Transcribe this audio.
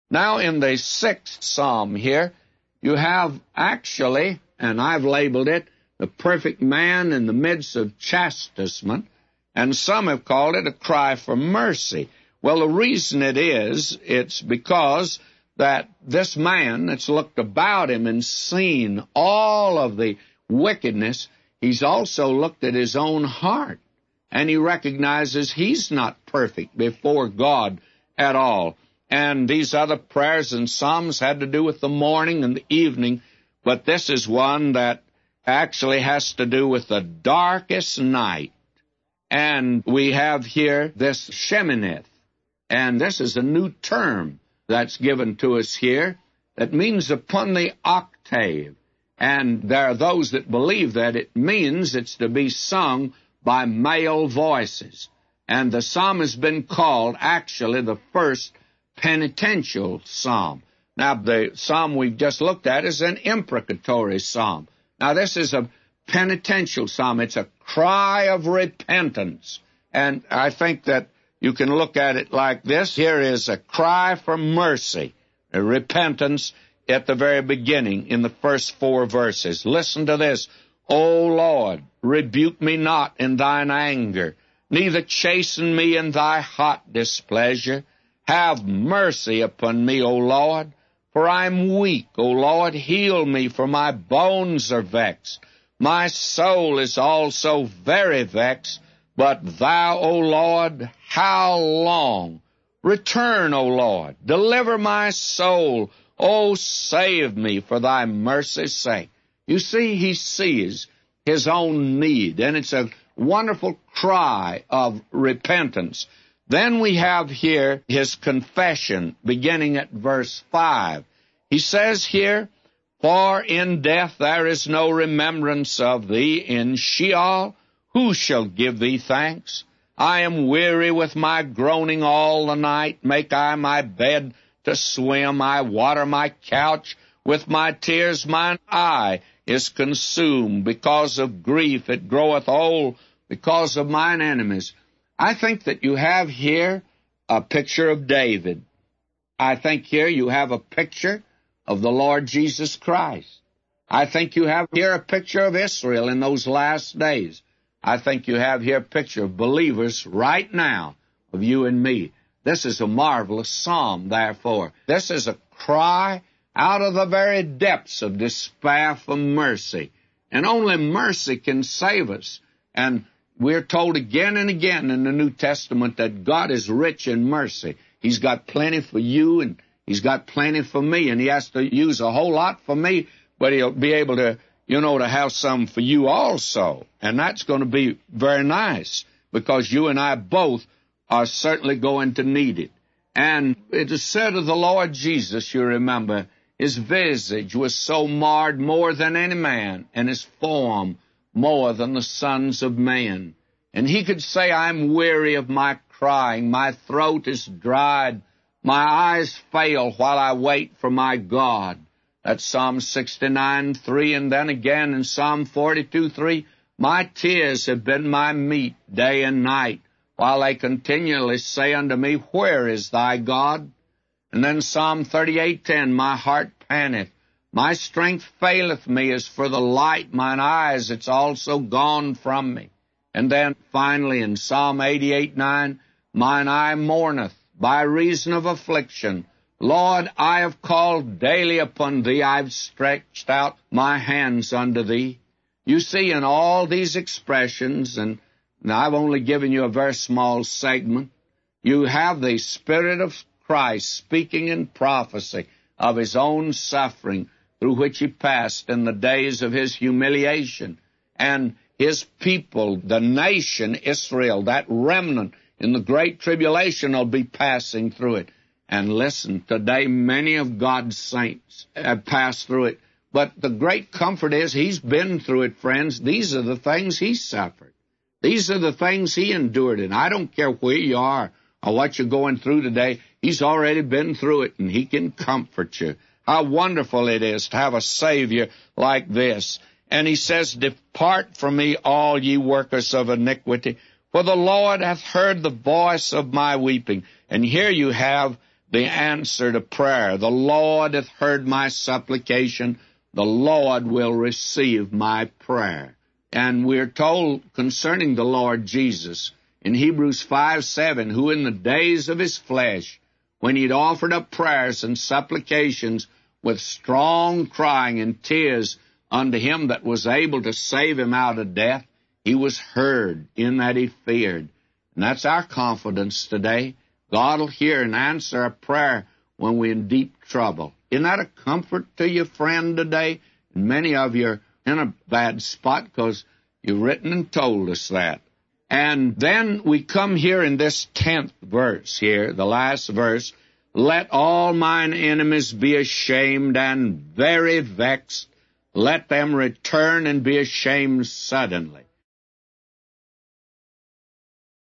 Now in the 6th Psalm here, you have actually, and I've labeled it, the perfect man in the midst of chastisement, and some have called it a cry for mercy. Well, the reason it's because that this man that's looked about him and seen all of the wickedness, he's also looked at his own heart, and he recognizes he's not perfect before God at all. And these other prayers and psalms had to do with the morning and the evening, but this is one that actually has to do with the darkest night. And we have here this Sheminith, and this is a new term that's given to us here that means upon the octave. And there are those that believe that it means it's to be sung by male voices. And the psalm has been called actually the first penitential psalm. Now, the psalm we've just looked at is an imprecatory psalm. Now, this is a penitential psalm. It's a cry of repentance. And I think that you can look at it like this. Here is a cry for mercy, a repentance at the very beginning in the first 4 verses. Listen to this. O Lord, rebuke me not in thine anger, neither chasten me in thy hot displeasure. Have mercy upon me, O Lord, for I am weak. O Lord, heal me, for my bones are vexed. My soul is also very vexed. But thou, O Lord, how long? Return, O Lord, deliver my soul. O save me for thy mercy's sake. You see, he sees his own need, and it's a wonderful cry of repentance. Then we have here his confession, beginning at verse 5. He says here, For in death there is no remembrance of thee. In Sheol who shall give thee thanks? I am weary with my groaning all the night. Make I my bed to swim. I water my couch with my tears. Mine eye is consumed. Because of grief it groweth old, because of mine enemies. I think that you have here a picture of David. I think here you have a picture of the Lord Jesus Christ. I think you have here a picture of Israel in those last days. I think you have here a picture of believers right now, of you and me. This is a marvelous psalm, therefore. This is a cry out of the very depths of despair for mercy. And only mercy can save us. And we're told again and again in the New Testament that God is rich in mercy. He's got plenty for you, and He's got plenty for me, and He has to use a whole lot for me, but He'll be able to, to have some for you also. And that's going to be very nice, because you and I both are certainly going to need it. And it is said of the Lord Jesus, you remember, His visage was so marred more than any man, and His form more than the sons of men. And He could say, I'm weary of my crying, my throat is dried, my eyes fail while I wait for my God. That's Psalm 69:3, and then again in Psalm 42:3, my tears have been my meat day and night, while they continually say unto me, Where is thy God? And then Psalm 38:10, my heart panteth, my strength faileth me as for the light, mine eyes, it's also gone from me. And then finally in Psalm 88:9, mine eye mourneth by reason of affliction. Lord, I have called daily upon Thee, I've stretched out my hands unto Thee. You see, in all these expressions, and I've only given you a very small segment, you have the Spirit of Christ speaking in prophecy of His own suffering through which He passed in the days of His humiliation. And His people, the nation Israel, that remnant in the great tribulation will be passing through it. And listen, today many of God's saints have passed through it. But the great comfort is He's been through it, friends. These are the things He suffered. These are the things He endured. And I don't care where you are or what you're going through today. He's already been through it, and He can comfort you. How wonderful it is to have a Savior like this. And He says, Depart from me, all ye workers of iniquity, for the Lord hath heard the voice of my weeping. And here you have the answer to prayer. The Lord hath heard my supplication. The Lord will receive my prayer. And we're told concerning the Lord Jesus in Hebrews 5:7, who in the days of his flesh, when he'd offered up prayers and supplications with strong crying and tears unto him that was able to save him out of death, he was heard in that he feared. And that's our confidence today. God will hear and answer a prayer when we're in deep trouble. Isn't that a comfort to you, friend, today? And many of you are in a bad spot because you've written and told us that. And then we come here in this 10th verse here, the last verse, let all mine enemies be ashamed and very vexed. Let them return and be ashamed suddenly.